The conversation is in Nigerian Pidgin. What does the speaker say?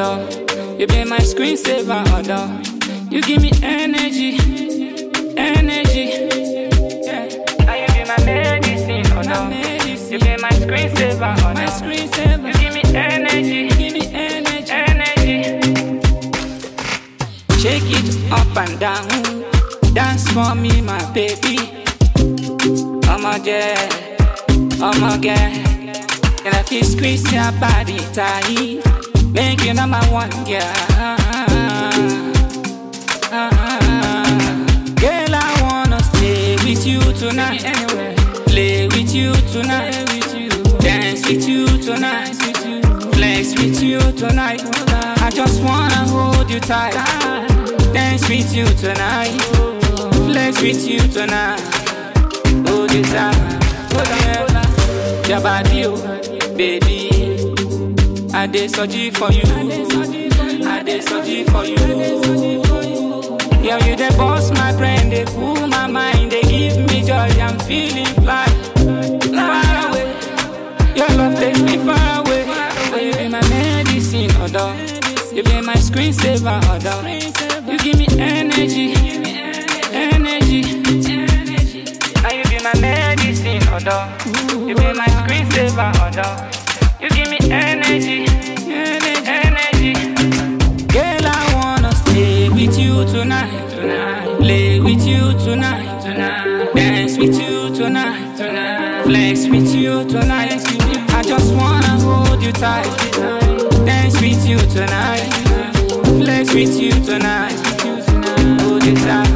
although you be my screensaver, although you give me energy. Yeah. Now you be my medicine, although you be my screensaver, although you give me energy. Shake it up and down, dance for me, my baby. Oh my girl, can I feel squeeze your body tight? Make you number one, girl. Girl, I wanna stay with you tonight, play with you tonight, dance with you tonight, flex with you tonight. I just wanna hold you tight, dance with you tonight, flex with you tonight, hold you tight. Your body, oh, baby, I dey searching for you, I dey searching for you. Yeah, you dey boss my brain, they cool my mind, they give me joy, I'm feeling fly, far away. Your love takes me far away. You be my medicine, although you be my screensaver, although you give me energy. Now you be my medicine, although you be my screensaver, although you give me energy. Girl, I wanna stay with you tonight, play with you tonight, dance with you tonight, flex with you tonight. I just wanna hold you tight, dance with you tonight, flex with you tonight, hold you tight.